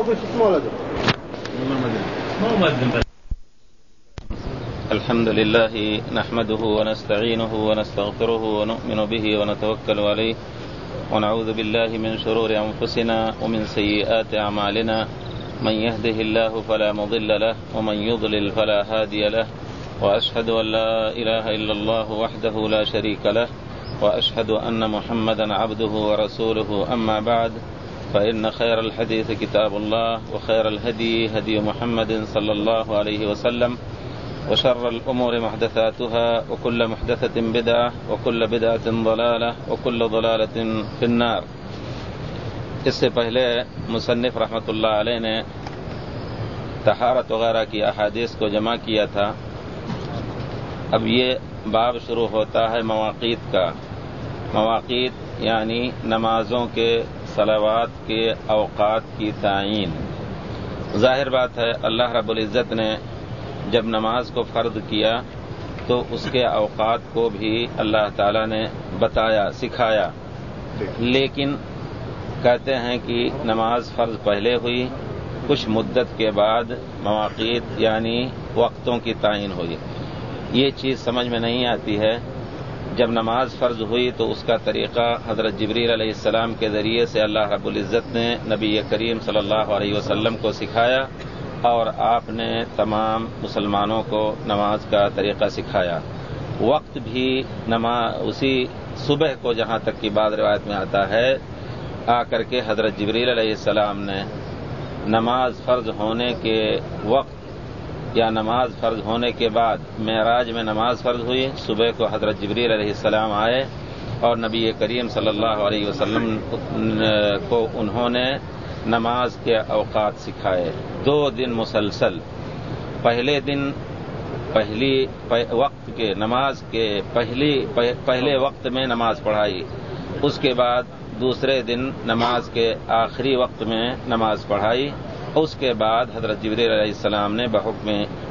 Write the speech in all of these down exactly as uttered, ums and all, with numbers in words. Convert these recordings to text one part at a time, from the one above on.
الحمد لله نحمده ونستعينه ونستغفره ونؤمن به ونتوكل عليه ونعوذ بالله من شرور أنفسنا ومن سيئات أعمالنا من يهده الله فلا مضل له ومن يضلل فلا هادي له وأشهد أن لا إله إلا الله وحده لا شريك له وأشهد أن محمدا عبده ورسوله أما بعد فإن خير الحديث كتاب الله وخير الهدي هدي محمد صلى الله عليه وسلم وشر الأمور محدثاتها وكل محدثة بدعة وكل بدعة ضلالة وكل ضلالة في النار. اس سے پہلے مصنف رحمۃ اللہ علیہ نے طہارت وغیرہ کی احادیث کو جمع کیا تھا. اب یہ باب شروع ہوتا ہے مواقیت کا. مواقیت یعنی نمازوں کے صلوات کے اوقات کی تعیین. ظاہر بات ہے اللہ رب العزت نے جب نماز کو فرض کیا تو اس کے اوقات کو بھی اللہ تعالی نے بتایا، سکھایا. لیکن کہتے ہیں کہ نماز فرض پہلے ہوئی، کچھ مدت کے بعد مواقیت یعنی وقتوں کی تعین ہوئی. یہ چیز سمجھ میں نہیں آتی ہے. جب نماز فرض ہوئی تو اس کا طریقہ حضرت جبریل علیہ السلام کے ذریعے سے اللہ رب العزت نے نبی کریم صلی اللہ علیہ وسلم کو سکھایا اور آپ نے تمام مسلمانوں کو نماز کا طریقہ سکھایا. وقت بھی نماز اسی صبح کو، جہاں تک کی بعض روایت میں آتا ہے، آ کر کے حضرت جبریل علیہ السلام نے نماز فرض ہونے کے وقت یا نماز فرض ہونے کے بعد معراج میں نماز فرض ہوئی. صبح کو حضرت جبریل علیہ السلام آئے اور نبی کریم صلی اللہ علیہ وسلم کو انہوں نے نماز کے اوقات سکھائے. دو دن مسلسل. پہلے دن پہلی وقت کے نماز کے پہلی پہلے وقت میں نماز پڑھائی. اس کے بعد دوسرے دن نماز کے آخری وقت میں نماز پڑھائی. اس کے بعد حضرت جبریل علیہ السلام نے بحکم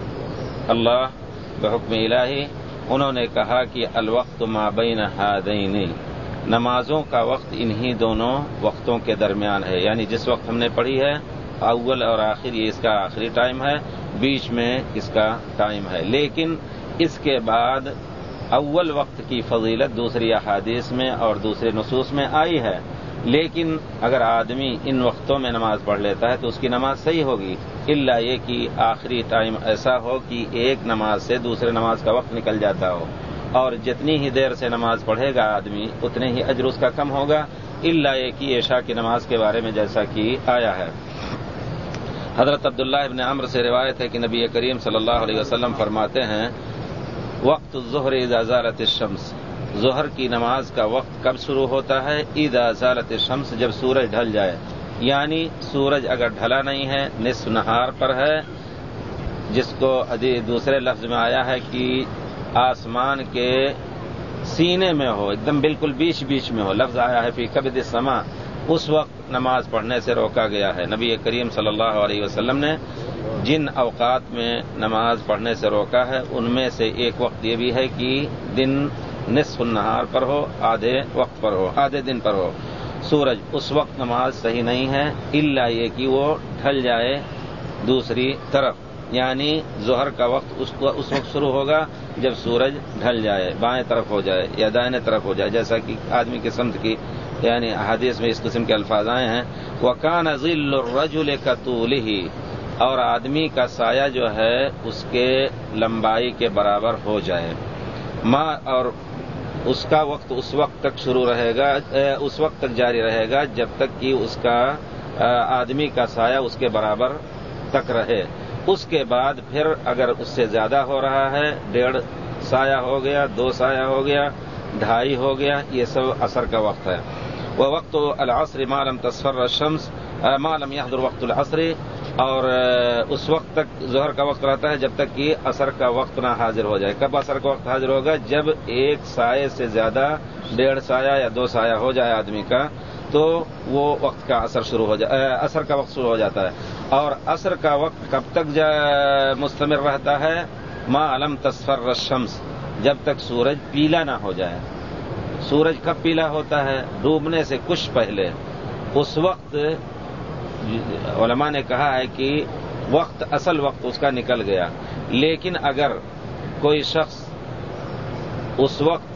اللہ بحکم الہی انہوں نے کہا کہ الوقت ما بین ہذین، نمازوں کا وقت انہی دونوں وقتوں کے درمیان ہے. یعنی جس وقت ہم نے پڑھی ہے اول اور آخر، یہ اس کا آخری ٹائم ہے، بیچ میں اس کا ٹائم ہے. لیکن اس کے بعد اول وقت کی فضیلت دوسری احادیث میں اور دوسرے نصوص میں آئی ہے. لیکن اگر آدمی ان وقتوں میں نماز پڑھ لیتا ہے تو اس کی نماز صحیح ہوگی، الا یہ کہ آخری ٹائم ایسا ہو کہ ایک نماز سے دوسرے نماز کا وقت نکل جاتا ہو، اور جتنی ہی دیر سے نماز پڑھے گا آدمی اتنے ہی اجر اس کا کم ہوگا، الا یہ کہ عشاء کی نماز کے بارے میں جیسا کہ آیا ہے. حضرت عبداللہ ابن عمرو سے روایت ہے کہ نبی کریم صلی اللہ علیہ وسلم فرماتے ہیں وقت الظہر اذا زالت الشمس، ظہر کی نماز کا وقت کب شروع ہوتا ہے؟ اذا زالت الشمس، جب سورج ڈھل جائے. یعنی سورج اگر ڈھلا نہیں ہے، نصف نہار پر ہے، جس کو دوسرے لفظ میں آیا ہے کہ آسمان کے سینے میں ہو، ایک دم بالکل بیچ بیچ میں ہو. لفظ آیا ہے فی کبد السما، اس وقت نماز پڑھنے سے روکا گیا ہے. نبی کریم صلی اللہ علیہ وسلم نے جن اوقات میں نماز پڑھنے سے روکا ہے ان میں سے ایک وقت یہ بھی ہے کہ دن نصف النہار پر ہو، آدھے وقت پر ہو، آدھے دن پر ہو سورج. اس وقت نماز صحیح نہیں ہے الا یہ کہ وہ ڈھل جائے دوسری طرف. یعنی ظہر کا وقت اس کو اس وقت شروع ہوگا جب سورج ڈھل جائے، بائیں طرف ہو جائے یا دائیں طرف ہو جائے، جیسا کہ آدمی کی سمت کی یعنی حدیث میں اس قسم کے الفاظ آئے ہیں. وَكَانَ ظِلُّ الرَّجُلِ كَطُولِهِ، اور آدمی کا سایہ جو ہے اس کے لمبائی کے برابر ہو جائے. ما اور اس کا وقت اس وقت تک شروع رہے گا، اس وقت تک جاری رہے گا جب تک کہ اس کا آدمی کا سایہ اس کے برابر تک رہے. اس کے بعد پھر اگر اس سے زیادہ ہو رہا ہے، ڈیڑھ سایہ ہو گیا، دو سایہ ہو گیا، ڈھائی ہو گیا، یہ سب عصر کا وقت ہے. وہ وقت العصر ما لم تصفر الشمس ما لم يحضر وقت العصر، اور اس وقت تک ظہر کا وقت رہتا ہے جب تک کہ عصر کا وقت نہ حاضر ہو جائے. کب عصر کا وقت حاضر ہوگا؟ جب ایک سائے سے زیادہ، ڈیڑھ سایہ یا دو سایہ ہو جائے آدمی کا، تو وہ وقت کا عصر شروع ہو جائے، عصر کا وقت شروع ہو جاتا ہے. اور عصر کا وقت کب تک مستمر رہتا ہے؟ ما لم تصفر الشمس، جب تک سورج پیلا نہ ہو جائے. سورج کب پیلا ہوتا ہے؟ ڈوبنے سے کچھ پہلے. اس وقت علماء نے کہا ہے کہ وقت اصل وقت اس کا نکل گیا، لیکن اگر کوئی شخص اس وقت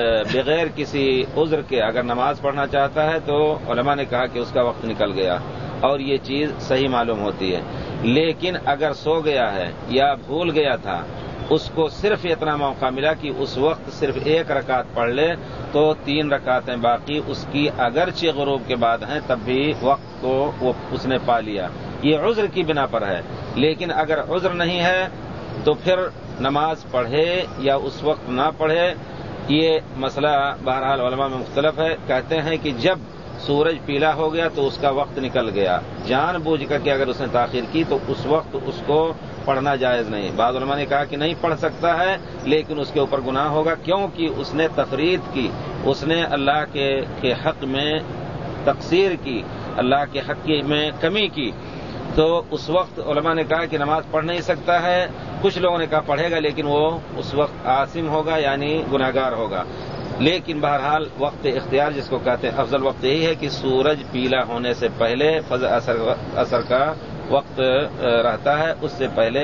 بغیر کسی عذر کے اگر نماز پڑھنا چاہتا ہے تو علماء نے کہا کہ اس کا وقت نکل گیا اور یہ چیز صحیح معلوم ہوتی ہے۔ لیکن اگر سو گیا ہے یا بھول گیا تھا، اس کو صرف اتنا موقع ملا کہ اس وقت صرف ایک رکعت پڑھ لے تو تین رکعتیں باقی اس کی اگرچہ غروب کے بعد ہیں تب بھی وقت کو وہ اس نے پا لیا، یہ عذر کی بنا پر ہے۔ لیکن اگر عذر نہیں ہے تو پھر نماز پڑھے یا اس وقت نہ پڑھے، یہ مسئلہ بہرحال علماء میں مختلف ہے۔ کہتے ہیں کہ جب سورج پیلا ہو گیا تو اس کا وقت نکل گیا، جان بوجھ کر کے اگر اس نے تاخیر کی تو اس وقت اس کو پڑھنا جائز نہیں۔ بعض علماء نے کہا کہ نہیں پڑھ سکتا ہے لیکن اس کے اوپر گناہ ہوگا، کیونکہ اس نے تفرید کی، اس نے اللہ کے کے حق میں تقصیر کی، اللہ کے حق میں کمی کی، تو اس وقت علماء نے کہا کہ نماز پڑھ نہیں سکتا ہے۔ کچھ لوگوں نے کہا پڑھے گا لیکن وہ اس وقت عاصم ہوگا یعنی گناہگار ہوگا۔ لیکن بہرحال وقت اختیار جس کو کہتے ہیں افضل وقت یہی ہے کہ سورج پیلا ہونے سے پہلے فجر عصر کا وقت رہتا ہے، اس سے پہلے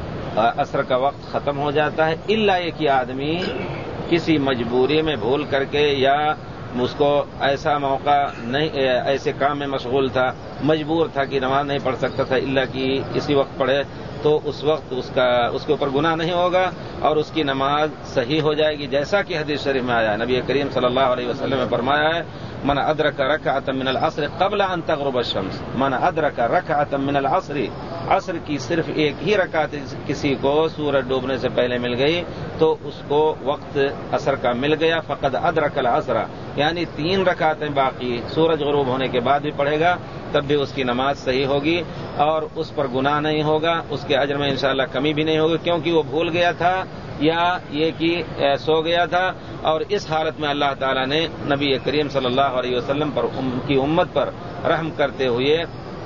عصر کا وقت ختم ہو جاتا ہے، الا یہ کہ آدمی کسی مجبوری میں بھول کر کے یا اس کو ایسا موقع نہیں، ایسے کام میں مشغول تھا، مجبور تھا کہ نماز نہیں پڑھ سکتا تھا الا کہ اسی وقت پڑھے، تو اس وقت اس کا اس کے اوپر گناہ نہیں ہوگا اور اس کی نماز صحیح ہو جائے گی، جیسا کہ حدیث شریف میں آیا ہے۔ نبی کریم صلی اللہ علیہ وسلم نے فرمایا ہے من ادرک رکعۃ من العصر قبل ان تغرب الشمس، من ادرک رکعۃ من العصر، عصر کی صرف ایک ہی رکعت کسی کو سورج ڈوبنے سے پہلے مل گئی تو اس کو وقت عصر کا مل گیا، فقد ادرک العصر، یعنی تین رکعتیں باقی سورج غروب ہونے کے بعد بھی پڑھے گا تب بھی اس کی نماز صحیح ہوگی اور اس پر گناہ نہیں ہوگا، اس کے اجر میں انشاءاللہ کمی بھی نہیں ہوگی، کیونکہ وہ بھول گیا تھا یا یہ کہ سو گیا تھا، اور اس حالت میں اللہ تعالیٰ نے نبی کریم صلی اللہ علیہ وسلم پر ان کی امت پر رحم کرتے ہوئے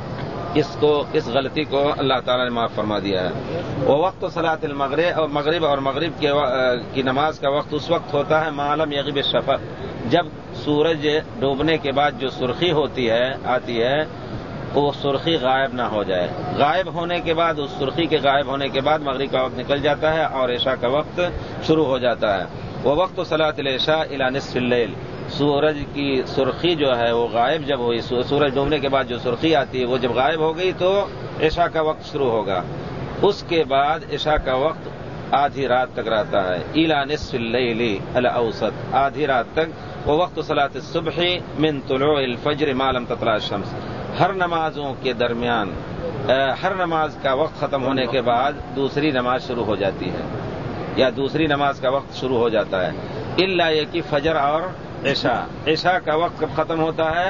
اس کو اس غلطی کو اللہ تعالیٰ نے معاف فرما دیا ہے۔ وہ وقت صلاۃ المغرب اور مغرب اور مغرب کی نماز کا وقت اس وقت ہوتا ہے معلوم یغیب الشفق، جب سورج ڈوبنے کے بعد جو سرخی ہوتی ہے آتی ہے وہ سرخی غائب نہ ہو جائے، غائب ہونے کے بعد اس سرخی کے غائب ہونے کے بعد مغرب کا وقت نکل جاتا ہے اور عشاء کا وقت شروع ہو جاتا ہے۔ وہ وقت صلاۃ العشاء الی نصف اللیل، سورج کی سرخی جو ہے وہ غائب جب ہوئی، سورج ڈوبنے کے بعد جو سرخی آتی ہے وہ جب غائب ہو گئی تو عشاء کا وقت شروع ہوگا، اس کے بعد عشاء کا وقت آدھی رات تک رہتا ہے، الی نصف اللیل الاوسط، آدھی رات تک۔ وہ وقت صلاۃ الصبح من طلوع الفجر ما لم تطلع الشمس، ہر نمازوں کے درمیان ہر نماز کا وقت ختم ہونے کے بعد دوسری نماز شروع ہو جاتی ہے یا دوسری نماز کا وقت شروع ہو جاتا ہے، الا یہ کہ فجر اور عشاء، عشاء کا وقت کب ختم ہوتا ہے؟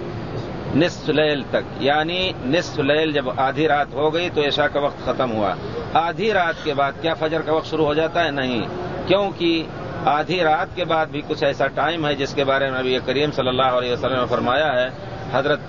نصف لیل تک، یعنی نصف لیل جب آدھی رات ہو گئی تو عشاء کا وقت ختم ہوا۔ آدھی رات کے بعد کیا فجر کا وقت شروع ہو جاتا ہے؟ نہیں، کیونکہ آدھی رات کے بعد بھی کچھ ایسا ٹائم ہے جس کے بارے میں نبی کریم صلی اللہ علیہ وسلم نے فرمایا ہے، حضرت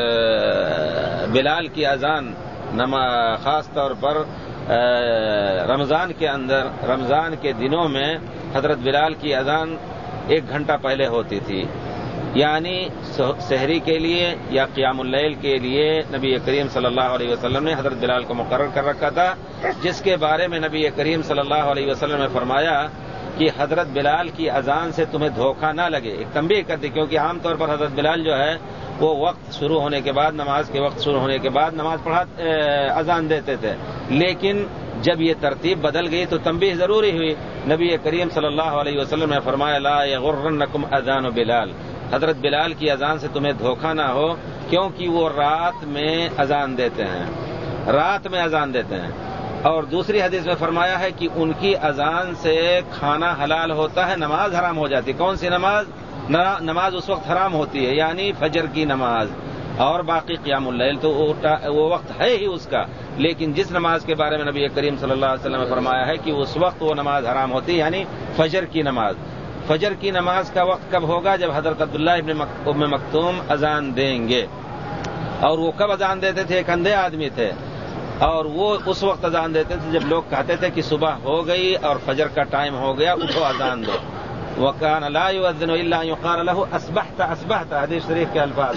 بلال کی اذان خاص طور پر رمضان کے اندر، رمضان کے دنوں میں حضرت بلال کی اذان ایک گھنٹہ پہلے ہوتی تھی، یعنی سحری کے لیے یا قیام اللیل کے لیے نبی کریم صلی اللہ علیہ وسلم نے حضرت بلال کو مقرر کر رکھا تھا، جس کے بارے میں نبی کریم صلی اللہ علیہ وسلم نے فرمایا کہ حضرت بلال کی اذان سے تمہیں دھوکہ نہ لگے، ایک تنبیہ کر دی، کیونکہ عام طور پر حضرت بلال جو ہے وہ وقت شروع ہونے کے بعد، نماز کے وقت شروع ہونے کے بعد نماز پڑھا اذان دیتے تھے، لیکن جب یہ ترتیب بدل گئی تو تنبیہ ضروری ہوئی۔ نبی کریم صلی اللہ علیہ وسلم نے فرمایا لا یغرنکم اذان بلال، حضرت بلال کی اذان سے تمہیں دھوکہ نہ ہو، کیونکہ وہ رات میں اذان دیتے ہیں، رات میں اذان دیتے ہیں۔ اور دوسری حدیث میں فرمایا ہے کہ ان کی اذان سے کھانا حلال ہوتا ہے، نماز حرام ہو جاتی ہے۔ کون سی نماز؟ نماز اس وقت حرام ہوتی ہے، یعنی فجر کی نماز، اور باقی قیام اللیل تو وہ وقت ہے ہی اس کا، لیکن جس نماز کے بارے میں نبی کریم صلی اللہ علیہ وسلم نے فرمایا ہے کہ اس وقت وہ نماز حرام ہوتی ہے، یعنی فجر کی نماز۔ فجر کی نماز کا وقت کب ہوگا؟ جب حضرت عبداللہ ابن ام مکتوم اذان دیں گے، اور وہ کب اذان دیتے تھے؟ ایک اندھے آدمی تھے، اور وہ اس وقت اذان دیتے تھے جب لوگ کہتے تھے کہ صبح ہو گئی اور فجر کا ٹائم ہو گیا، اٹھو اذان دو۔ وَكَانَ لَا يُؤَذِّنُ إِلَّا أَن يُقَالَ لَهُ أَصْبَحْتَ أَصْبَحْتَ، حدیث شریف کے الفاظ ہیں،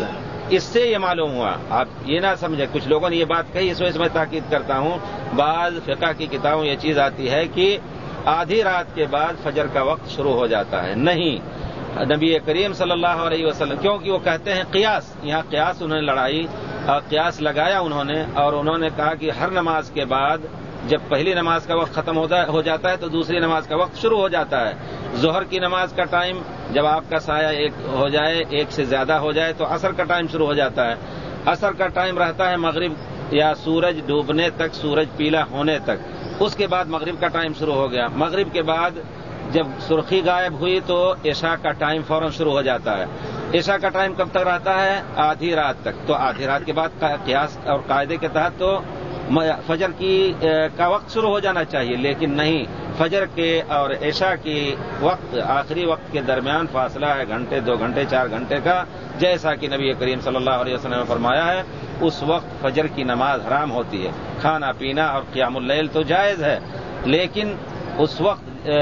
اس سے یہ معلوم ہوا، آپ یہ نہ سمجھیں کچھ لوگوں نے یہ بات کہی، اس وجہ سے میں تاکید کرتا ہوں، بعض فقہ کی کتابوں یہ چیز آتی ہے کہ آدھی رات کے بعد فجر کا وقت شروع ہو جاتا ہے. نہیں، نبی کریم صلی اللہ علیہ وسلم، کیونکہ وہ کہتے ہیں قیاس، یہاں قیاس انہوں نے لڑائی اور قیاس لگایا انہوں نے، اور انہوں نے کہا کہ ہر نماز کے بعد جب پہلی نماز کا وقت ختم ہو جاتا ہے تو دوسری نماز کا وقت شروع ہو جاتا ہے. ظہر کی نماز کا ٹائم جب آپ کا سایہ ایک ہو جائے، ایک سے زیادہ ہو جائے تو عصر کا ٹائم شروع ہو جاتا ہے. عصر کا ٹائم رہتا ہے مغرب یا سورج ڈوبنے تک، سورج پیلا ہونے تک. اس کے بعد مغرب کا ٹائم شروع ہو گیا. مغرب کے بعد جب سرخی غائب ہوئی تو عشاء کا ٹائم فوراً شروع ہو جاتا ہے. عشاء کا ٹائم کب تک رہتا ہے؟ آدھی رات تک. تو آدھی رات کے بعد قیاس اور قاعدے کے تحت تو فجر کی کا وقت شروع ہو جانا چاہیے، لیکن نہیں، فجر کے اور عشاء کی وقت، آخری وقت کے درمیان فاصلہ ہے گھنٹے، دو گھنٹے، چار گھنٹے کا، جیسا کہ نبی کریم صلی اللہ علیہ وسلم نے فرمایا ہے. اس وقت فجر کی نماز حرام ہوتی ہے. کھانا پینا اور قیام اللیل تو جائز ہے، لیکن اس وقت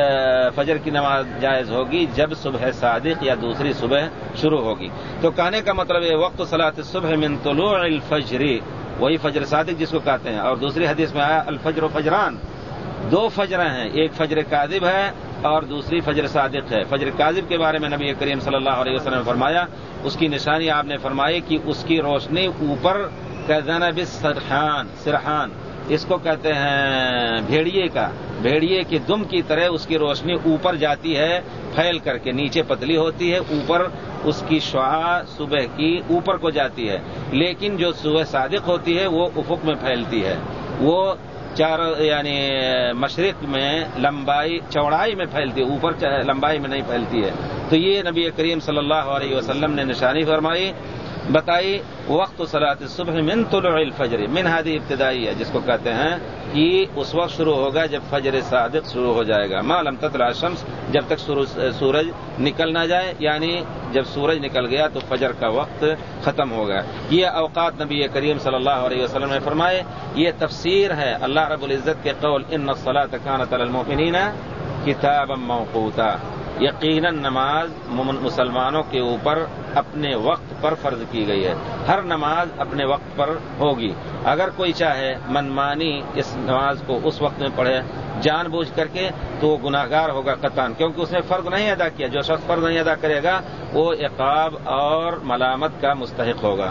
فجر کی نماز جائز ہوگی جب صبح صادق یا دوسری صبح شروع ہوگی. تو کہنے کا مطلب ہے وقت صلاۃ الصبح من طلوع الفجر، وہی فجر صادق جس کو کہتے ہیں. اور دوسری حدیث میں آیا الفجر فجران، دو فجر ہیں، ایک فجر کاذب ہے اور دوسری فجر صادق ہے. فجر کاذب کے بارے میں نبی کریم صلی اللہ علیہ وسلم نے فرمایا، اس کی نشانی آپ نے فرمائی کہ اس کی روشنی اوپر کذنب السرحان، سرحان اس کو کہتے ہیں بھیڑیے کا، بھیڑیے کی دم کی طرح اس کی روشنی اوپر جاتی ہے پھیل کر کے، نیچے پتلی ہوتی ہے، اوپر اس کی شعاع صبح کی اوپر کو جاتی ہے. لیکن جو صبح صادق ہوتی ہے وہ افق میں پھیلتی ہے، وہ چار یعنی مشرق میں لمبائی چوڑائی میں پھیلتی ہے، اوپر لمبائی میں نہیں پھیلتی ہے. تو یہ نبی کریم صلی اللہ علیہ وسلم نے نشانی فرمائی، بتائی. وقت صلاۃ الصبح من طلوع الفجر، من ہادی ابتدائی ہے جس کو کہتے ہیں کہ اس وقت شروع ہوگا جب فجر صادق شروع ہو جائے گا. ما لم تطلع الشمس، جب تک سورج نکل نہ جائے، یعنی جب سورج نکل گیا تو فجر کا وقت ختم ہوگا. یہ اوقات نبی کریم صلی اللہ علیہ وسلم نے فرمائے. یہ تفسیر ہے اللہ رب العزت کے قول ان الصلاۃ کانت علی المؤمنین کتابا موقوتا، یقیناً نماز مسلمانوں کے اوپر اپنے وقت پر فرض کی گئی ہے. ہر نماز اپنے وقت پر ہوگی. اگر کوئی چاہے منمانی اس نماز کو اس وقت میں پڑھے جان بوجھ کر کے تو وہ گناہگار ہوگا قطعاً، کیونکہ اس نے فرض نہیں ادا کیا. جو شخص فرض نہیں ادا کرے گا وہ عقاب اور ملامت کا مستحق ہوگا.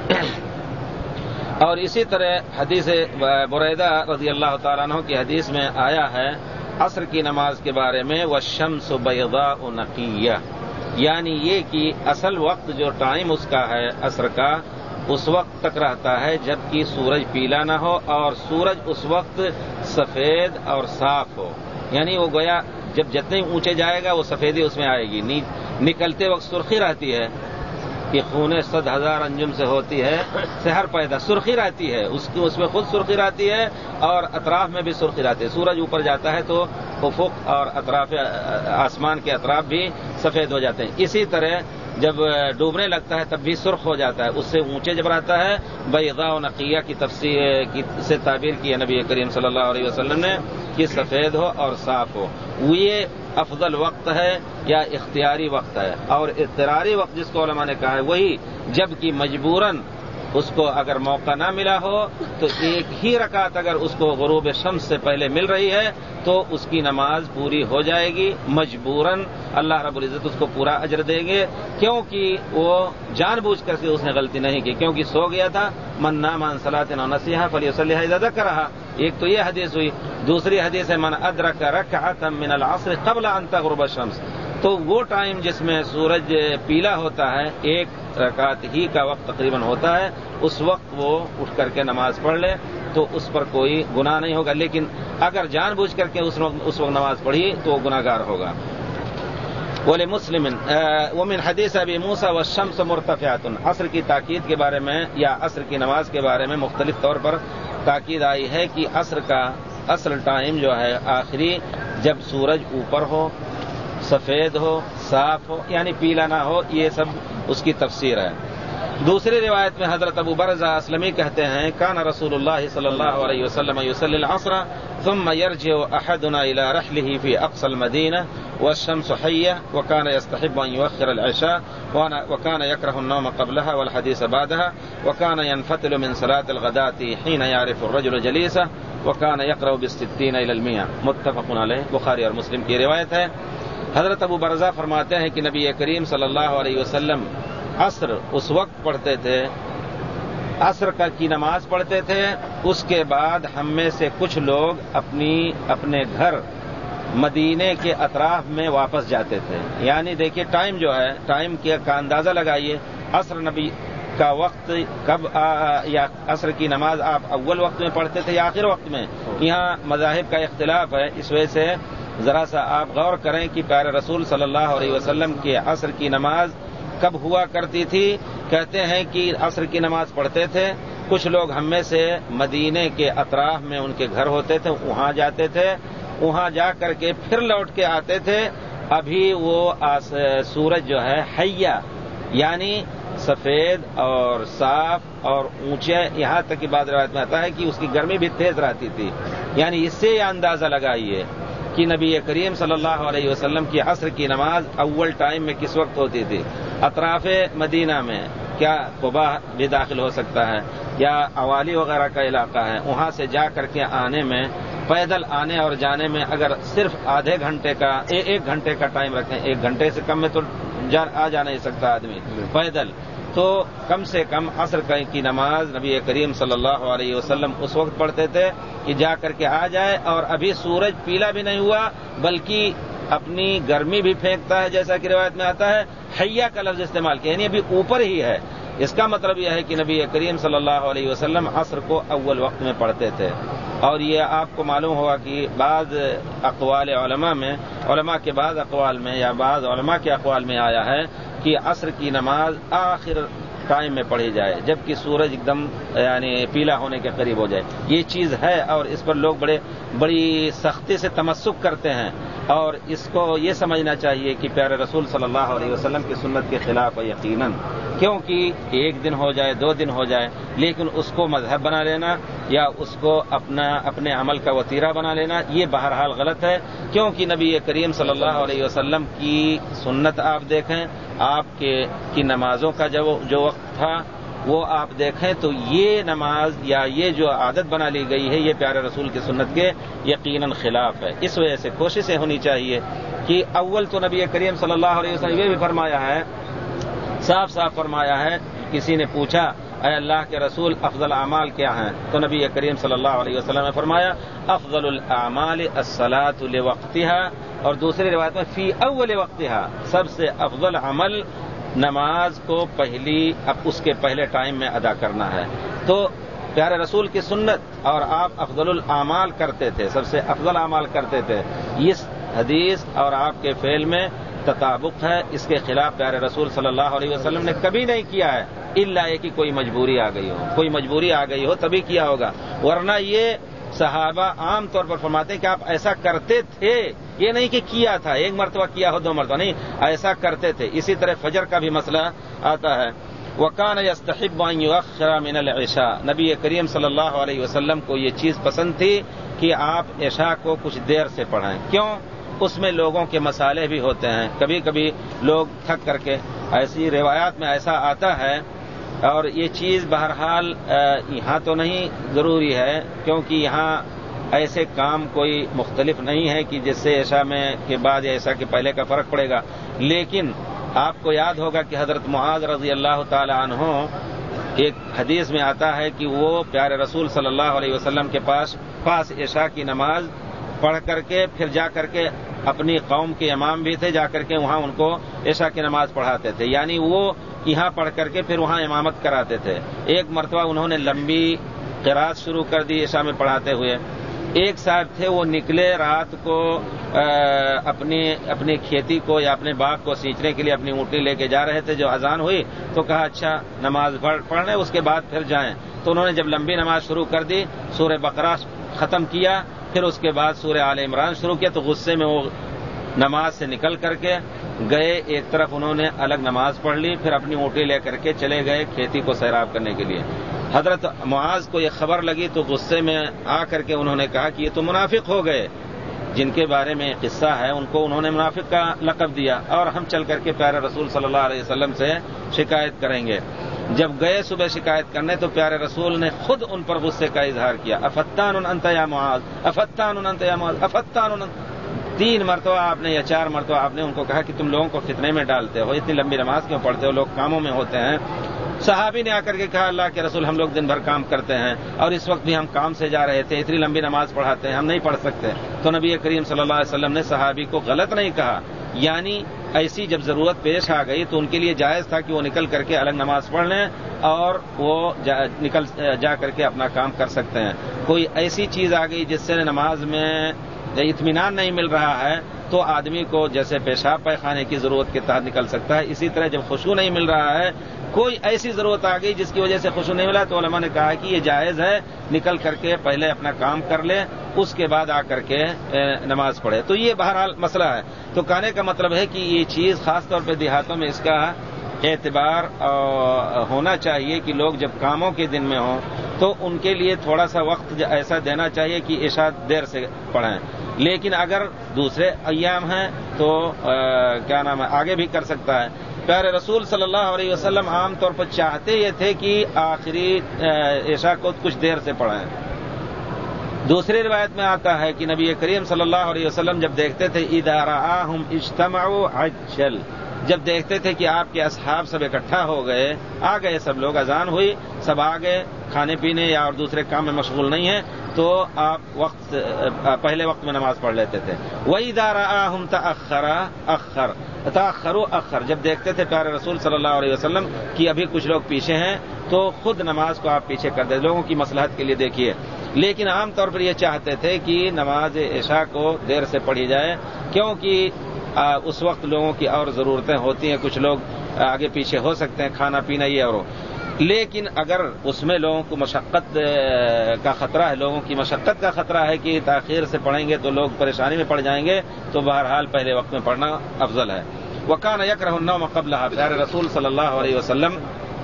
اور اسی طرح حدیث بریدہ رضی اللہ تعالیٰ عنہ کی حدیث میں آیا ہے عصر کی نماز کے بارے میں، والشمس بیضاء نقیہ، یعنی یہ کہ اصل وقت جو ٹائم اس کا ہے عصر کا، اس وقت تک رہتا ہے جبکہ سورج پیلا نہ ہو اور سورج اس وقت سفید اور صاف ہو. یعنی وہ گویا جب جتنے اونچے جائے گا وہ سفیدی اس میں آئے گی. نکلتے وقت سرخی رہتی ہے کہ خون صد ہزار انجم سے ہوتی ہے سحر پیدا، سرخی رہتی ہے اس کی، اس میں خود سرخی رہتی ہے اور اطراف میں بھی سرخی رہتی ہے. سورج اوپر جاتا ہے تو افق اور اطراف آسمان کے اطراف بھی سفید ہو جاتے ہیں. اسی طرح جب ڈوبنے لگتا ہے تب بھی سرخ ہو جاتا ہے، اس سے اونچے جب رہتا ہے. بیضاء نقیہ کی تفسیر کی سے تعبیر کی ہے نبی کریم صلی اللہ علیہ وسلم نے کہ سفید ہو اور صاف ہو. یہ افضل وقت ہے یا اختیاری وقت ہے. اور اضطراری وقت جس کو علماء نے کہا ہے وہی جب کہ مجبوراً اس کو اگر موقع نہ ملا ہو تو ایک ہی رکعت اگر اس کو غروب شمس سے پہلے مل رہی ہے تو اس کی نماز پوری ہو جائے گی. مجبوراً اللہ رب العزت اس کو پورا اجر دیں گے، کیونکہ وہ جان بوجھ کر کے اس نے غلطی نہیں کی، کیونکہ سو گیا تھا. من نام عن صلاۃ او نسیھا فلیصلیھا اذا ذکرھا. ایک تو یہ حدیث ہوئی. دوسری حدیث ہے من ادرک رکعۃ من العصر قبل ان تغرب الشمس. تو وہ ٹائم جس میں سورج پیلا ہوتا ہے، ایک رکعت ہی کا وقت تقریباً ہوتا ہے، اس وقت وہ اٹھ کر کے نماز پڑھ لے تو اس پر کوئی گناہ نہیں ہوگا. لیکن اگر جان بوجھ کر کے اس وقت اس وقت نماز پڑھی تو وہ گناہ گار ہوگا. ولمسلم ومن حدیث ابی موسیٰ والشمس مرتفعۃ، عصر کی تاکید کے بارے میں یا عصر کی نماز کے بارے میں مختلف طور پر تاکید آئی ہے کہ عصر کا اصل ٹائم جو ہے آخری جب سورج اوپر ہو، سفید ہو، صاف ہو، یعنی پیلا نہ ہو. یہ سب اس کی تفسیر ہے. دوسری روایت میں حضرت ابو برزہ اسلمی کہتے ہیں کان رسول اللہ صلی اللہ علیہ وسلم یصلی العصر ثم يرجع احدنا الى رحله في اقصى المدينه والشمس حيه وكان يستحب ان يؤخر العشاء وكان يكره النوم قبلها والحديث بعدها وكان ينفتل من صلاة الغداة حين يعرف الرجل جليسه وكان يقرأ بالستين الى المئة متفق علیہ بخاری اور مسلم کی روایت ہے۔ حضرت ابو برزہ فرماتے ہیں کہ نبی کریم صلی اللہ علیہ وسلم عصر اس وقت پڑھتے تھے، عصر کا کی نماز پڑھتے تھے، اس کے بعد ہم میں سے کچھ لوگ اپنی اپنے گھر مدینے کے اطراف میں واپس جاتے تھے۔ یعنی دیکھیے ٹائم جو ہے، ٹائم کا اندازہ لگائیے، عصر نبی کا وقت کب آ یا عصر کی نماز آپ اول وقت میں پڑھتے تھے یا آخر وقت میں؟ یہاں مذاہب کا اختلاف ہے، اس وجہ سے ذرا سا آپ غور کریں کہ پیارے رسول صلی اللہ علیہ وسلم کے عصر کی نماز کب ہوا کرتی تھی۔ کہتے ہیں کہ عصر کی نماز پڑھتے تھے، کچھ لوگ ہم میں سے مدینے کے اطراف میں ان کے گھر ہوتے تھے، وہاں جاتے تھے، وہاں جا کر کے پھر لوٹ کے آتے تھے، ابھی وہ سورج جو ہے حیہ یعنی سفید اور صاف اور اونچے، یہاں تک کہ بعض روایت میں آتا ہے کہ اس کی گرمی بھی تیز رہتی تھی۔ یعنی اس سے یہ اندازہ لگائیے کہ نبی کریم صلی اللہ علیہ وسلم کی عصر کی نماز اول ٹائم میں کس وقت ہوتی تھی۔ اطراف مدینہ میں کیا قبا بھی داخل ہو سکتا ہے یا اوالی وغیرہ کا علاقہ ہے، وہاں سے جا کر کے آنے میں، پیدل آنے اور جانے میں اگر صرف آدھے گھنٹے کا ایک گھنٹے کا ٹائم رکھیں، ایک گھنٹے سے کم میں تو آ جا نہیں سکتا آدمی پیدل، تو کم سے کم عصر کی نماز نبی کریم صلی اللہ علیہ وسلم اس وقت پڑھتے تھے کہ جا کر کے آ جائے اور ابھی سورج پیلا بھی نہیں ہوا بلکہ اپنی گرمی بھی پھینکتا ہے، جیسا کہ روایت میں آتا ہے حیہ کا لفظ استعمال کیا، یعنی ابھی اوپر ہی ہے۔ اس کا مطلب یہ ہے کہ نبی کریم صلی اللہ علیہ وسلم عصر کو اول وقت میں پڑھتے تھے۔ اور یہ آپ کو معلوم ہوگا کہ بعض اقوال علماء میں، علماء کے بعض اقوال میں یا بعض علماء کے اقوال میں آیا ہے کہ عصر کی نماز آخر ٹائم میں پڑھی جائے جبکہ سورج ایک دم یعنی پیلا ہونے کے قریب ہو جائے۔ یہ چیز ہے اور اس پر لوگ بڑے بڑی سختی سے تمسک کرتے ہیں، اور اس کو یہ سمجھنا چاہیے کہ پیارے رسول صلی اللہ علیہ وسلم کی سنت کے خلاف ہے یقیناً، کیونکہ ایک دن ہو جائے دو دن ہو جائے لیکن اس کو مذہب بنا لینا یا اس کو اپنا اپنے عمل کا وتیرہ بنا لینا یہ بہرحال غلط ہے، کیونکہ نبی کریم صلی اللہ علیہ وسلم کی سنت آپ دیکھیں، آپ کے کی نمازوں کا جو جو وقت تھا وہ آپ دیکھیں تو یہ نماز یا یہ جو عادت بنا لی گئی ہے یہ پیارے رسول کی سنت کے یقیناً خلاف ہے۔ اس وجہ سے کوششیں ہونی چاہیے کہ اول تو نبی کریم صلی اللہ علیہ وسلم یہ بھی فرمایا ہے، صاف صاف فرمایا ہے، کسی نے پوچھا اے اللہ کے رسول افضل اعمال کیا ہیں تو نبی کریم صلی اللہ علیہ وسلم نے فرمایا افضل الاعمال الصلاۃ لوقتها، اور دوسری روایت میں فی اول وقتها، سب سے افضل عمل نماز کو پہلی اب اس کے پہلے ٹائم میں ادا کرنا ہے۔ تو پیارے رسول کی سنت اور آپ افضل الاعمال کرتے تھے، سب سے افضل اعمال کرتے تھے، اس حدیث اور آپ کے فعل میں تطابق ہے، اس کے خلاف پیارے رسول صلی اللہ علیہ وسلم نے کبھی نہیں کیا ہے، الا یہ کہ کوئی مجبوری آ گئی ہو، کوئی مجبوری آ گئی ہو تبھی کیا ہوگا، ورنہ یہ صحابہ عام طور پر فرماتے ہیں کہ آپ ایسا کرتے تھے، یہ نہیں کہ کیا تھا، ایک مرتبہ کیا ہو دو مرتبہ نہیں، ایسا کرتے تھے۔ اسی طرح فجر کا بھی مسئلہ آتا ہے، وَكَانَ يَسْتَحِبُّ أَن يُؤَخِّرَ مِنَ الْعِشَاءِ، نبی کریم صلی اللہ علیہ وسلم کو یہ چیز پسند تھی کہ آپ عشاء کو کچھ دیر سے پڑھیں، کیوں؟ اس میں لوگوں کے مسالے بھی ہوتے ہیں، کبھی کبھی لوگ تھک کر کے، ایسی روایات میں ایسا آتا ہے، اور یہ چیز بہرحال یہاں تو نہیں ضروری ہے کیونکہ یہاں ایسے کام کوئی مختلف نہیں ہے کہ جس سے عشاء میں کے بعد یا عشاء کے پہلے کا فرق پڑے گا، لیکن آپ کو یاد ہوگا کہ حضرت معاذ رضی اللہ تعالی عنہ ایک حدیث میں آتا ہے کہ وہ پیارے رسول صلی اللہ علیہ وسلم کے پاس پاس عشاء کی نماز پڑھ کر کے پھر جا کر کے اپنی قوم کے امام بھی تھے، جا کر کے وہاں ان کو عشاء کی نماز پڑھاتے تھے، یعنی وہ یہاں پڑھ کر کے پھر وہاں امامت کراتے تھے۔ ایک مرتبہ انہوں نے لمبی قرات شروع کر دی عشاء میں پڑھاتے ہوئے، ایک صاحب تھے وہ نکلے رات کو اپنی اپنی کھیتی کو یا اپنے باغ کو سینچنے کے لیے اپنی اونٹنی لے کے جا رہے تھے، جو اذان ہوئی تو کہا اچھا نماز پڑھ لیں اس کے بعد پھر جائیں، تو انہوں نے جب لمبی نماز شروع کر دی، سورہ بقرہ ختم کیا، پھر اس کے بعد سورہ آل عمران شروع کیا، تو غصے میں وہ نماز سے نکل کر کے گئے، ایک طرف انہوں نے الگ نماز پڑھ لی، پھر اپنی اونٹی لے کر کے چلے گئے کھیتی کو سیراب کرنے کے لیے۔ حضرت معاذ کو یہ خبر لگی تو غصے میں آ کر کے انہوں نے کہا کہ یہ تو منافق ہو گئے، جن کے بارے میں قصہ ہے ان کو انہوں نے منافق کا لقب دیا، اور ہم چل کر کے پیارے رسول صلی اللہ علیہ وسلم سے شکایت کریں گے۔ جب گئے صبح شکایت کرنے تو پیارے رسول نے خود ان پر غصے کا اظہار کیا، افتان انت یا معاذ، افتان انت یا معاذ، افتان انت۔ تین مرتبہ آپ نے یا چار مرتبہ آپ نے ان کو کہا کہ تم لوگوں کو فتنے میں ڈالتے ہو، اتنی لمبی نماز کیوں پڑھتے ہو، لوگ کاموں میں ہوتے ہیں۔ صحابی نے آ کر کے کہا اللہ کے رسول ہم لوگ دن بھر کام کرتے ہیں اور اس وقت بھی ہم کام سے جا رہے تھے، اتنی لمبی نماز پڑھاتے ہیں، ہم نہیں پڑھ سکتے۔ تو نبی کریم صلی اللہ علیہ وسلم نے صحابی کو غلط نہیں کہا، یعنی ایسی جب ضرورت پیش آ گئی تو ان کے لیے جائز تھا کہ وہ نکل کر کے الگ نماز پڑھ لیں اور وہ جا نکل جا کر کے اپنا کام کر سکتے ہیں۔ کوئی ایسی چیز آ گئی جس سے نماز میں اطمینان نہیں مل رہا ہے تو آدمی کو جیسے پیشاب پیخانے کی ضرورت کے تحت نکل سکتا ہے، اسی طرح جب خشوع نہیں مل رہا ہے، کوئی ایسی ضرورت آ گئی جس کی وجہ سے خشوع نہیں ملا تو علماء نے کہا کہ یہ جائز ہے، نکل کر کے پہلے اپنا کام کر لے، اس کے بعد آ کر کے نماز پڑھے۔ تو یہ بہرحال مسئلہ ہے۔ تو کہنے کا مطلب ہے کہ یہ چیز خاص طور پہ دیہاتوں میں اس کا اعتبار ہونا چاہیے کہ لوگ جب کاموں کے دن میں ہوں تو ان کے لیے تھوڑا سا وقت ایسا دینا چاہیے کہ عشاء دیر سے پڑھیں، لیکن اگر دوسرے ایام ہیں تو کیا نام ہے آگے بھی کر سکتا ہے۔ پیارے رسول صلی اللہ علیہ وسلم عام طور پر چاہتے یہ تھے کہ آخری عشاء کو کچھ دیر سے پڑھیں۔ دوسری روایت میں آتا ہے کہ نبی کریم صلی اللہ علیہ وسلم جب دیکھتے تھے اذا رآہم اجتمعوا عجل، جب دیکھتے تھے کہ آپ کے اصحاب سب اکٹھا ہو گئے، آ گئے سب لوگ، اذان ہوئی سب آ گئے، کھانے پینے یا اور دوسرے کام میں مشغول نہیں ہیں، تو آپ وقت پہلے وقت میں نماز پڑھ لیتے تھے۔ وَإِذَا رَآهُمْ تَأَخَّرَ أَخَّرَ تَأَخَّرُوا أَخَّرَ، جب دیکھتے تھے پیارے رسول صلی اللہ علیہ وسلم کہ ابھی کچھ لوگ پیچھے ہیں تو خود نماز کو آپ پیچھے کر دیں، لوگوں کی مصلحت کے لیے دیکھیے۔ لیکن عام طور پر یہ چاہتے تھے کہ نماز عشاء کو دیر سے پڑھی جائے، کیونکہ اس وقت لوگوں کی اور ضرورتیں ہوتی ہیں، کچھ لوگ آگے پیچھے ہو سکتے ہیں، کھانا پینا یہ اور وہ۔ لیکن اگر اس میں لوگوں کو مشقت کا خطرہ ہے، لوگوں کی مشقت کا خطرہ ہے کہ تاخیر سے پڑھیں گے تو لوگ پریشانی میں پڑ جائیں گے، تو بہرحال پہلے وقت میں پڑھنا افضل ہے۔ وَكَانَ يَكْرَهُ النَّوْمَ قَبْلَهَا، پیارے رسول صلی اللہ علیہ وسلم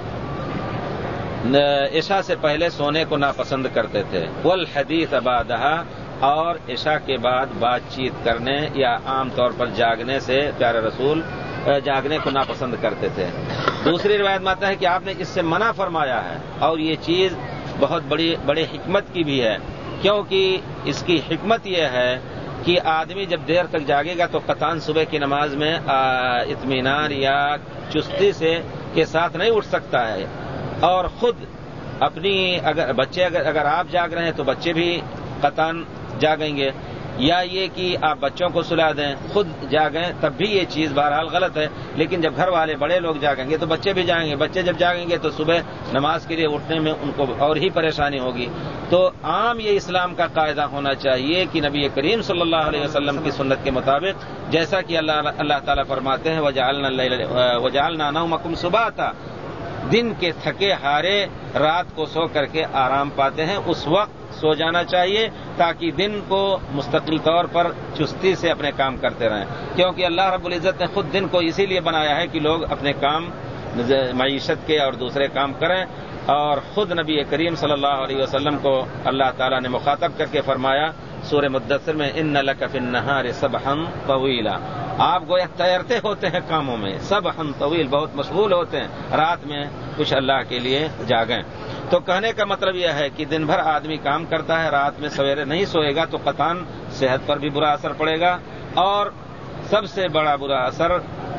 عشاء سے پہلے سونے کو ناپسند کرتے تھے۔ وَالْحَدِيثَ بَعْدَهَا، اور عشاء کے بعد بات چیت کرنے یا عام طور پر جاگنے سے پیارے رسول جاگنے کو ناپسند کرتے تھے۔ دوسری روایت میں آتا ہے کہ آپ نے اس سے منع فرمایا ہے، اور یہ چیز بہت بڑی بڑی حکمت کی بھی ہے، کیونکہ اس کی حکمت یہ ہے کہ آدمی جب دیر تک جاگے گا تو قطعاً صبح کی نماز میں اطمینان یا چستی سے کے ساتھ نہیں اٹھ سکتا ہے، اور خود اپنی اگر بچے اگر اگر آپ جاگ رہے ہیں تو بچے بھی قطعاً جاگیں گے، یا یہ کہ آپ بچوں کو سلا دیں خود جاگیں تب بھی یہ چیز بہرحال غلط ہے۔ لیکن جب گھر والے بڑے لوگ جاگیں گے تو بچے بھی جائیں گے، بچے جب جاگیں گے تو صبح نماز کے لیے اٹھنے میں ان کو اور ہی پریشانی ہوگی۔ تو عام یہ اسلام کا قاعدہ ہونا چاہیے کہ نبی کریم صلی اللہ علیہ وسلم کی سنت کے مطابق، جیسا کہ اللہ اللہ تعالیٰ فرماتے ہیں وَجَعَلْنَا اللَّيْلَ وَجَعَلْنَا نَوْمَكُمْ سُبَاتًا، دن کے تھکے ہارے رات کو سو کر کے آرام پاتے ہیں، اس وقت سو جانا چاہیے تاکہ دن کو مستقل طور پر چستی سے اپنے کام کرتے رہیں، کیونکہ اللہ رب العزت نے خود دن کو اسی لیے بنایا ہے کہ لوگ اپنے کام معیشت کے اور دوسرے کام کریں، اور خود نبی کریم صلی اللہ علیہ وسلم کو اللہ تعالیٰ نے مخاطب کر کے فرمایا سورہ مدثر میں ان لک فی النہار سبحا طویلا، آپ گویا تیرتے ہوتے ہیں کاموں میں، سبحا طویل، بہت مشغول ہوتے ہیں، رات میں کچھ اللہ کے لیے جاگیں۔ تو کہنے کا مطلب یہ ہے کہ دن بھر آدمی کام کرتا ہے، رات میں سویرے نہیں سوئے گا تو قطعاً صحت پر بھی برا اثر پڑے گا، اور سب سے بڑا برا اثر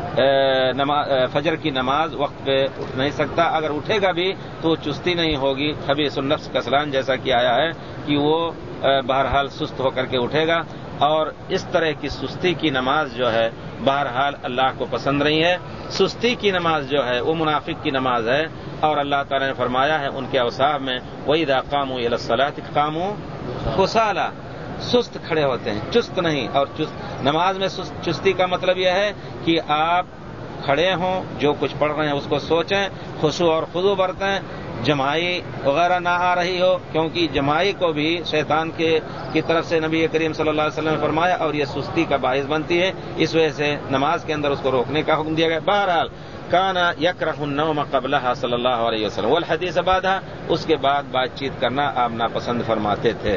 فجر کی نماز وقت پہ اٹھ نہیں سکتا، اگر اٹھے گا بھی تو چستی نہیں ہوگی، خبیث النفس کسلان جیسا کہ آیا ہے کہ وہ بہرحال سست ہو کر کے اٹھے گا، اور اس طرح کی سستی کی نماز جو ہے بہرحال اللہ کو پسند نہیں ہے۔ سستی کی نماز جو ہے وہ منافق کی نماز ہے، اور اللہ تعالیٰ نے فرمایا ہے ان کے اوصاف میں وَإِذَا قَامُوا إِلَى الصَّلَاةِ قَامُوا كُسَالَىٰ، سست کھڑے ہوتے ہیں، چست نہیں۔ اور چست نماز میں چستی کا مطلب یہ ہے کہ آپ کھڑے ہوں، جو کچھ پڑھ رہے ہیں اس کو سوچیں، خشوع اور خضوع برتیں، جماعی وغیرہ نہ آ رہی ہو، کیونکہ جماعی کو بھی شیطان کے کی طرف سے نبی کریم صلی اللہ علیہ وسلم نے فرمایا اور یہ سستی کا باعث بنتی ہے، اس وجہ سے نماز کے اندر اس کو روکنے کا حکم دیا گیا۔ بہرحال کانا یکرہ النوم قبلہا صلی اللہ علیہ وسلم والحدیث بعدہا، اس کے بعد بات چیت کرنا آپ ناپسند فرماتے تھے۔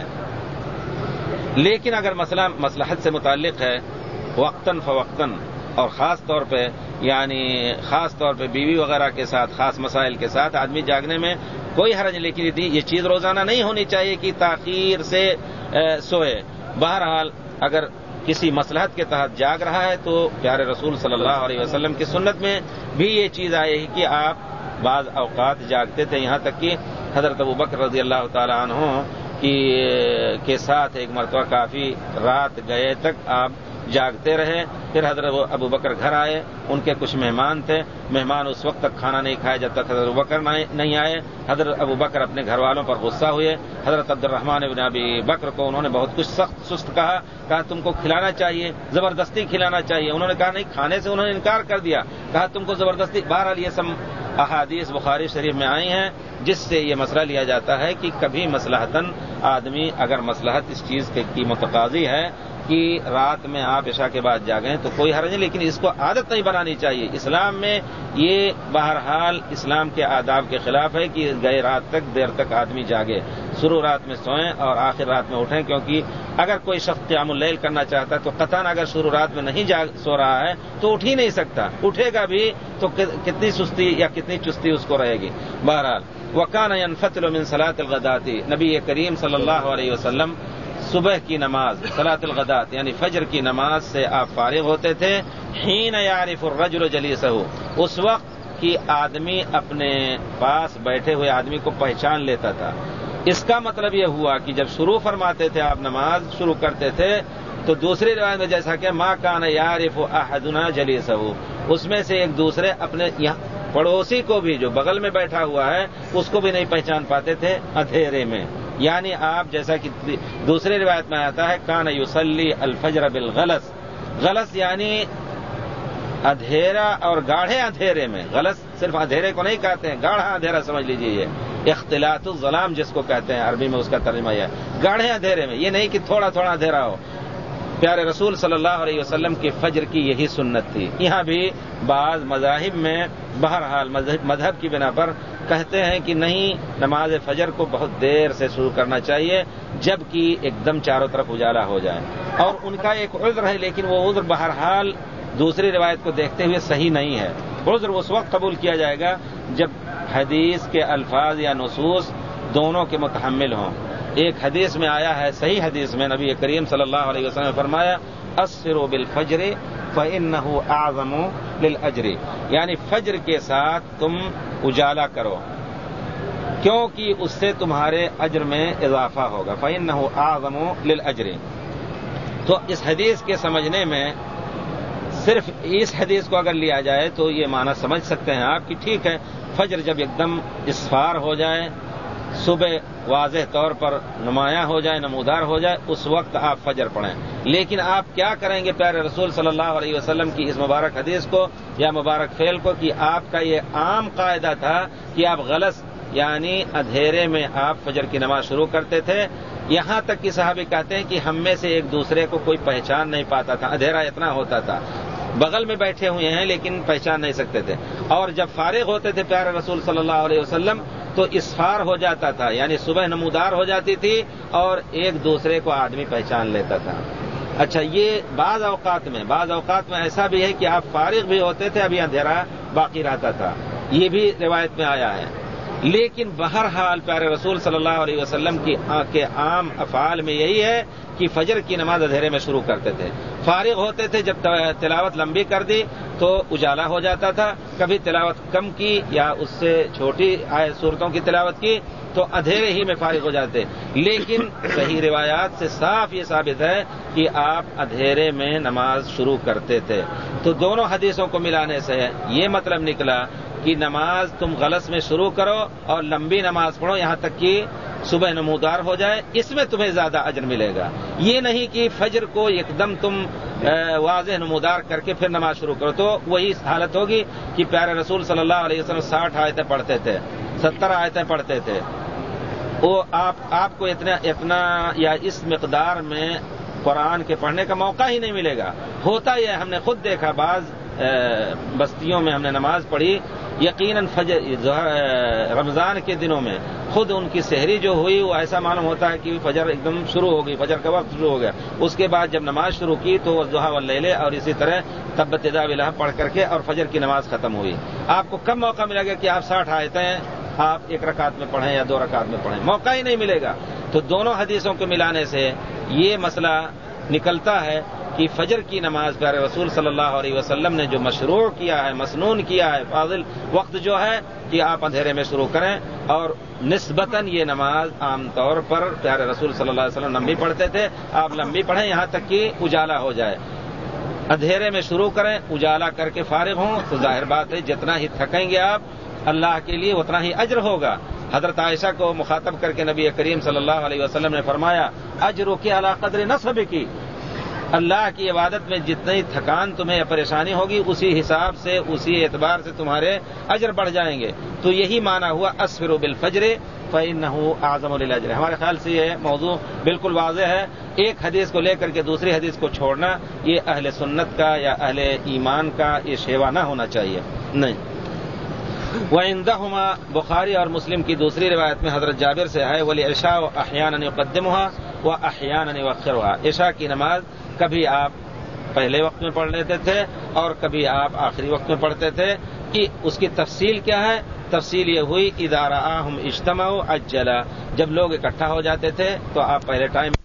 لیکن اگر مسئلہ مصلحت سے متعلق ہے وقتاً فوقتاً، اور خاص طور پہ یعنی خاص طور پہ بیوی وغیرہ کے ساتھ خاص مسائل کے ساتھ آدمی جاگنے میں کوئی حرج نہیں، لیکن یہ چیز روزانہ نہیں ہونی چاہیے کہ تاخیر سے سوئے۔ بہرحال اگر کسی مصلحت کے تحت جاگ رہا ہے تو پیارے رسول صلی اللہ علیہ وسلم کی سنت میں بھی یہ چیز آئی ہے کہ آپ بعض اوقات جاگتے تھے، یہاں تک کہ حضرت ابوبکر رضی اللہ تعالی عنہ کی کے ساتھ ایک مرتبہ کافی رات گئے تک آپ جاگتے رہے۔ پھر حضرت ابوبکر گھر آئے، ان کے کچھ مہمان تھے، مہمان اس وقت تک کھانا نہیں کھائے جب تک حضرت ابوبکر نہیں آئے۔ حضرت ابوبکر اپنے گھر والوں پر غصہ ہوئے، حضرت عبد الرحمن بن ابی بکر کو انہوں نے بہت کچھ سخت سست کہا کہا تم کو کھلانا چاہیے، زبردستی کھلانا چاہیے۔ انہوں نے کہا نہیں، کھانے سے انہوں نے انکار کر دیا، کہا تم کو زبردستی۔ بہرحال یہ سب احادیث بخاری شریف میں آئی ہیں جس سے یہ مسئلہ لیا جاتا ہے کہ کبھی مصلحتاً آدمی اگر مصلحت اس چیز کی متقاضی ہے کہ رات میں آپ عشاء کے بعد جاگیں تو کوئی حرج نہیں، لیکن اس کو عادت نہیں بنانی چاہیے۔ اسلام میں یہ بہرحال اسلام کے آداب کے خلاف ہے کہ گئے رات تک دیر تک آدمی جاگے، شروع رات میں سوئیں اور آخر رات میں اٹھیں، کیونکہ اگر کوئی شخص قیام اللیل کرنا چاہتا ہے تو قطعاً اگر شروع رات میں نہیں جاگ سو رہا ہے تو اٹھ ہی نہیں سکتا، اٹھے گا بھی تو کتنی سستی یا کتنی چستی اس کو رہے گی۔ بہرحال وکان ينفتل من صلاة الغداۃ، نبی کریم صلی اللہ علیہ وسلم صبح کی نماز صلاۃ الغداۃ یعنی فجر کی نماز سے آپ فارغ ہوتے تھے، حین یعرف الرجل جلیسہ، اس وقت کہ آدمی اپنے پاس بیٹھے ہوئے آدمی کو پہچان لیتا تھا۔ اس کا مطلب یہ ہوا کہ جب شروع فرماتے تھے آپ نماز شروع کرتے تھے تو دوسری روایت میں جیسا کہ ما کان یعرف احدنا جلیسہ، اس میں سے ایک دوسرے اپنے پڑوسی کو بھی جو بغل میں بیٹھا ہوا ہے اس کو بھی نہیں پہچان پاتے تھے اندھیرے میں۔ یعنی آپ جیسا کہ دوسری روایت میں آتا ہے کان یصلی الفجر بالغلس، غلس یعنی اندھیرا اور گاڑھے اندھیرے میں، غلس صرف اندھیرے کو نہیں کہتے ہیں، گاڑھا اندھیرا سمجھ لیجیے، یہ اختلاط الظلام جس کو کہتے ہیں عربی میں، اس کا ترجمہ یہ ہے گاڑھے اندھیرے میں، یہ نہیں کہ تھوڑا تھوڑا اندھیرا ہو۔ پیارے رسول صلی اللہ علیہ وسلم کی فجر کی یہی سنت تھی۔ یہاں بھی بعض مذاہب میں بہرحال مذہب کی بنا پر کہتے ہیں کہ نہیں، نماز فجر کو بہت دیر سے شروع کرنا چاہیے جبکہ ایک دم چاروں طرف اجالا ہو جائے، اور ان کا ایک عذر ہے، لیکن وہ عذر بہرحال دوسری روایت کو دیکھتے ہوئے صحیح نہیں ہے۔ عذر اس وقت قبول کیا جائے گا جب حدیث کے الفاظ یا نصوص دونوں کے متحمل ہوں۔ ایک حدیث میں آیا ہے، صحیح حدیث میں نبی کریم صلی اللہ علیہ وسلم نے فرمایا اسروا بالفجر فإنه اعظم للأجر، یعنی فجر کے ساتھ تم اجالا کرو کیونکہ اس سے تمہارے اجر میں اضافہ ہوگا، فإنه اعظم للأجر۔ تو اس حدیث کے سمجھنے میں صرف اس حدیث کو اگر لیا جائے تو یہ معنی سمجھ سکتے ہیں آپ کہ ٹھیک ہے، فجر جب ایک دم اسفار ہو جائے، صبح واضح طور پر نمایاں ہو جائے، نمودار ہو جائے، اس وقت آپ فجر پڑھیں۔ لیکن آپ کیا کریں گے پیارے رسول صلی اللہ علیہ وسلم کی اس مبارک حدیث کو یا مبارک فعل کو کہ آپ کا یہ عام قاعدہ تھا کہ آپ غلط یعنی اندھیرے میں آپ فجر کی نماز شروع کرتے تھے، یہاں تک کہ صحابی کہتے ہیں کہ ہم میں سے ایک دوسرے کو کوئی پہچان نہیں پاتا تھا، اندھیرا اتنا ہوتا تھا، بغل میں بیٹھے ہوئے ہیں لیکن پہچان نہیں سکتے تھے، اور جب فارغ ہوتے تھے پیارے رسول صلی اللہ علیہ وسلم تو اسفار ہو جاتا تھا، یعنی صبح نمودار ہو جاتی تھی اور ایک دوسرے کو آدمی پہچان لیتا تھا۔ اچھا، یہ بعض اوقات میں بعض اوقات میں ایسا بھی ہے کہ آپ فارغ بھی ہوتے تھے، ابھی اندھیرا باقی رہتا تھا، یہ بھی روایت میں آیا ہے۔ لیکن بہرحال پیارے رسول صلی اللہ علیہ وسلم کی کے عام افعال میں یہی ہے کہ فجر کی نماز اندھیرے میں شروع کرتے تھے، فارغ ہوتے تھے، جب تلاوت لمبی کر دی تو اجالا ہو جاتا تھا، کبھی تلاوت کم کی یا اس سے چھوٹی آیت سورتوں کی تلاوت کی تو اندھیرے ہی میں فارغ ہو جاتے، لیکن صحیح روایات سے صاف یہ ثابت ہے کہ آپ اندھیرے میں نماز شروع کرتے تھے۔ تو دونوں حدیثوں کو ملانے سے یہ مطلب نکلا کہ نماز تم غلط میں شروع کرو اور لمبی نماز پڑھو یہاں تک کہ صبح نمودار ہو جائے، اس میں تمہیں زیادہ اجر ملے گا۔ یہ نہیں کہ فجر کو ایک دم تم واضح نمودار کر کے پھر نماز شروع کرو، تو وہی حالت ہوگی کہ پیارے رسول صلی اللہ علیہ وسلم ساٹھ آیتیں پڑھتے تھے، ستر آیتیں پڑھتے تھے، وہ آپ آپ کو اتنا اتنا یا اس مقدار میں قرآن کے پڑھنے کا موقع ہی نہیں ملے گا۔ ہوتا یہ ہم نے خود دیکھا، بعض بستیوں میں ہم نے نماز پڑھی، یقیناً فجر رمضان کے دنوں میں خود ان کی سحری جو ہوئی وہ ایسا معلوم ہوتا ہے کہ فجر ایک دم شروع ہو گئی، فجر کا وقت شروع ہو گیا۔ اس کے بعد جب نماز شروع کی تو والضحیٰ واللیل اور اسی طرح تبت یدا ابی لہب پڑھ کر کے اور فجر کی نماز ختم ہوئی۔ آپ کو کب موقع ملے گا کہ آپ ساٹھ آیتیں آپ ایک رکعت میں پڑھیں یا دو رکعت میں پڑھیں؟ موقع ہی نہیں ملے گا۔ تو دونوں حدیثوں کو ملانے سے یہ مسئلہ نکلتا ہے کہ فجر کی نماز پیارے رسول صلی اللہ علیہ وسلم نے جو مشروع کیا ہے، مسنون کیا ہے، فاضل وقت جو ہے کہ آپ اندھیرے میں شروع کریں، اور نسبتاً یہ نماز عام طور پر پیارے رسول صلی اللہ علیہ وسلم لمبی پڑھتے تھے، آپ لمبی پڑھیں یہاں تک کہ اجالا ہو جائے۔ اندھیرے میں شروع کریں، اجالا کر کے فارغ ہوں تو ظاہر بات ہے جتنا ہی تھکیں گے آپ اللہ کے لیے اتنا ہی اجر ہوگا۔ حضرت عائشہ کو مخاطب کر کے نبی کریم صلی اللہ علیہ وسلم نے فرمایا، اجرک علی قدر نصبک، اللہ کی عبادت میں جتنی تھکان تمہیں یا پریشانی ہوگی اسی حساب سے، اسی اعتبار سے تمہارے اجر بڑھ جائیں گے۔ تو یہی معنی ہوا اسفروا بالفجر فإنه اعظم للأجر۔ ہمارے خیال سے یہ موضوع بالکل واضح ہے۔ ایک حدیث کو لے کر کے دوسری حدیث کو چھوڑنا یہ اہل سنت کا یا اہل ایمان کا یہ شیوا نہ ہونا چاہیے، نہیں۔ وعندهما بخاری اور مسلم کی دوسری روایت میں حضرت جابر سے ہے، والعشاء احیانا یقدمها واحیانا یؤخرها، عشاء کی نماز کبھی آپ پہلے وقت میں پڑھ لیتے تھے اور کبھی آپ آخری وقت میں پڑھتے تھے۔ کہ اس کی تفصیل کیا ہے؟ تفصیل یہ ہوئی اذا رآہم اجتمعوا عجلا، جب لوگ اکٹھا ہو جاتے تھے تو آپ پہلے ٹائم